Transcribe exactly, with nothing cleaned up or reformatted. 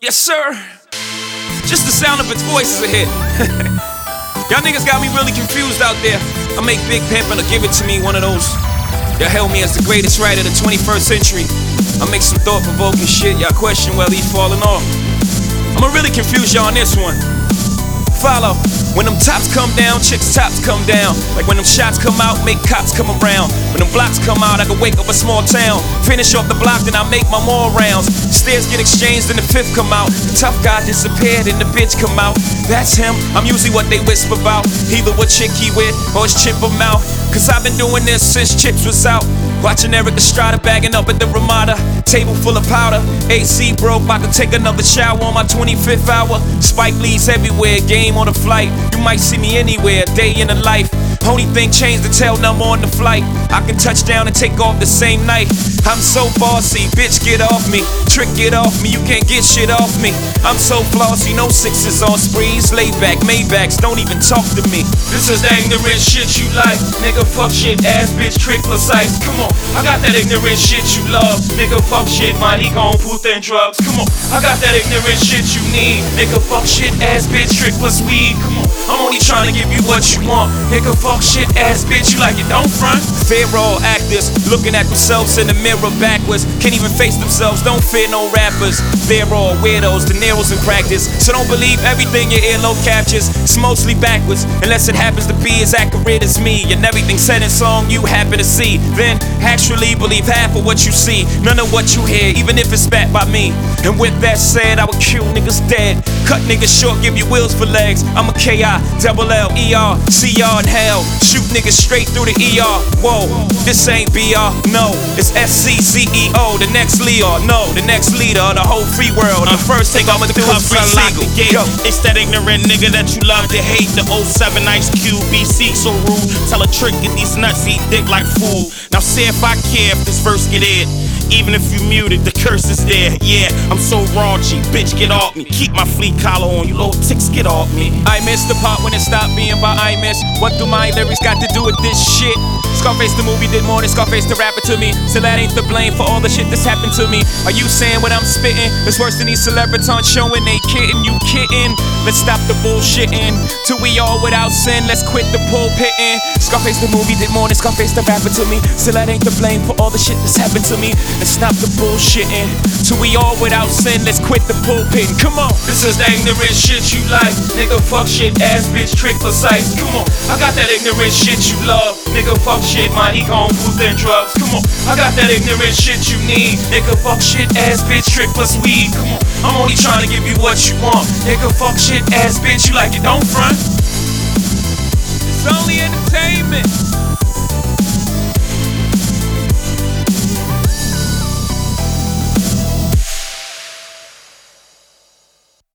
Yes, sir. Just the sound of its voice is a hit. Y'all niggas got me really confused out there. I make Big Pimpin' or Give It To Me one of those. Y'all hail me as the greatest writer of the twenty-first century. I make some thought-provoking shit. Y'all question whether he's falling off. I'ma really confuse y'all on this one. Follow. When them tops come down, chicks' tops come down. Like when them shots come out, make cops come around. When them blocks come out, I can wake up a small town. Finish off the block, then I make my more rounds. Stairs get exchanged, then the fifth come out. Tough guy disappeared, and the bitch come out. That's him, I'm usually what they whisper about. Either what chick he with, or his chip him out. Cause I've been doing this since Chips was out. Watching Eric Estrada bagging up at the Ramada. Table full of powder, A C broke, about to take another shower on my twenty-fifth hour. Spike Lee's everywhere, game on the flight. You might see me anywhere, day in the life. Only thing changed, the tail number on the flight. I can touch down and take off the same night. I'm so bossy, bitch get off me. Trick get off me, you can't get shit off me. I'm so flossy, no sixes on sprees. Laid back, Maybachs, don't even talk to me. This is the ignorant shit you like. Nigga fuck shit, ass bitch, trick precise. Come on, I got that ignorant shit you love. Nigga fuck shit, money gon' put in drugs. Come on, I got that ignorant shit you need. Nigga fuck shit, ass bitch, trick plus weed. Come on, I'm only trying to give you what you want. Nigga fuck shit, ass bitch, you like it, don't front. Fear all actors, looking at themselves in the mirror backwards. Can't even face themselves, don't fear no rappers. They're all weirdos, De Niro's in practice. So don't believe everything your earlobe captures. It's mostly backwards, unless it happens to be as accurate as me. And everything said in song you happen to see. Then actually believe half of what you see, none of what you hear, even if it's spat by me. And with that said, I would kill niggas dead, cut niggas short, give you wheels for legs. I'm a K I, double L, E R, C R in hell. Shoot niggas straight through the E R. Whoa, this ain't B R, no, it's S C C E O, the next Leo, no, the next leader of the whole free world. The first thing I'ma do is free legal. Yo. It's that ignorant nigga that you love to hate. The oh seven Ice Cube, B C so rude. Tell a trick, get these nuts, eat dick like food. Now see if I care if this verse get in. Even if you muted, the curse is there. Yeah, I'm so raunchy, bitch get off me. Keep my flea collar on, you little ticks get off me. I missed the part when it stopped being by I miss. What do my lyrics got to do with this shit? Scarface the movie did more than Scarface the rapper to me. So that ain't the blame for all the shit that's happened to me. Are you saying what I'm spitting is worse than these celebrities showing they kidding? You kidding? Let's stop the bullshitting. Till we all without sin, let's quit the pulpitting. Scarface the movie did more than Scarface the rapper to me. So that ain't the blame for all the shit that's happened to me. Let's stop the bullshitting. Till we all without sin, let's quit the pulpitting. Come on. This is the ignorant shit you like. Nigga fuck shit, ass bitch, trick precise. Come on, I got that ignorant shit you love. Nigga fuck shit, money gon' put in drugs. Come on, I got that ignorant shit you need. Nigga fuck shit, ass bitch, trick plus weed. Come on, I'm only trying to give you what you want. Nigga fuck shit, ass bitch, you like it, don't front.